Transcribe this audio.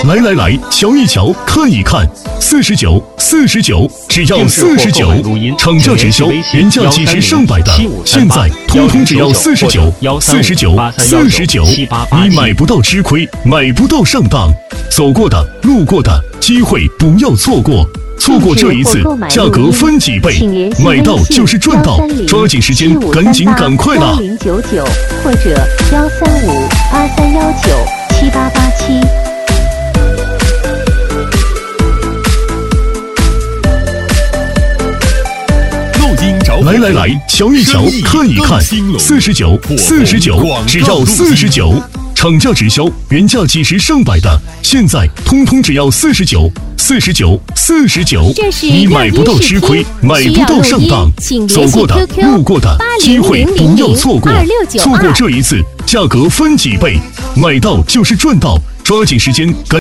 来来来，瞧一瞧，看一看，49，只要49，厂价直销，原价几十上百的，现在通通只要49，你买不到吃亏，买不到上当，走过的、路过的机会不要错过。错过这一次，价格分几倍，买到就是赚到，抓紧时间，赶紧赶快啦 ！1099或者13583197887。 来来来，瞧一瞧，看一看，49，只要49，厂价直销，原价几十上百的，现在通通只要49，你买不到吃亏，买不到上当，走过的、路过的机会不要错过，错过这一次，价格分几倍，买到就是赚到，抓紧时间。